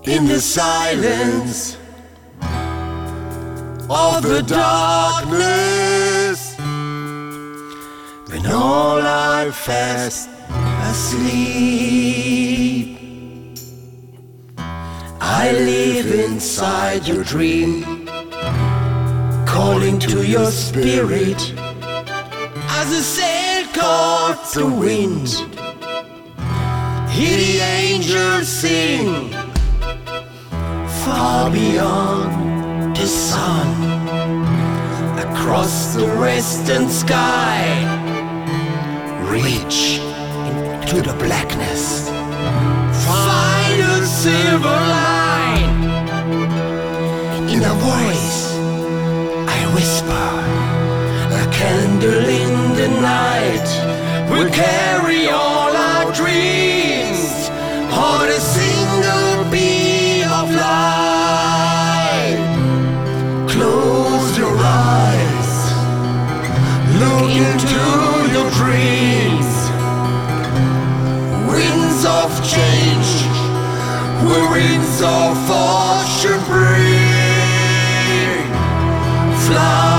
in the silence of the darkness, when all are fast asleep. I live inside your dream, calling to your spirit as a sail caught the wind. Hear the angels sing far beyond the sun, across the western sky, reach into the blackness, find a silver line. In a voice I whisper, a candle in the night will carry all our dreams on a single beam of light. Close your eyes, look into your dreams. Winds of change, where winds of fortune bring. Fly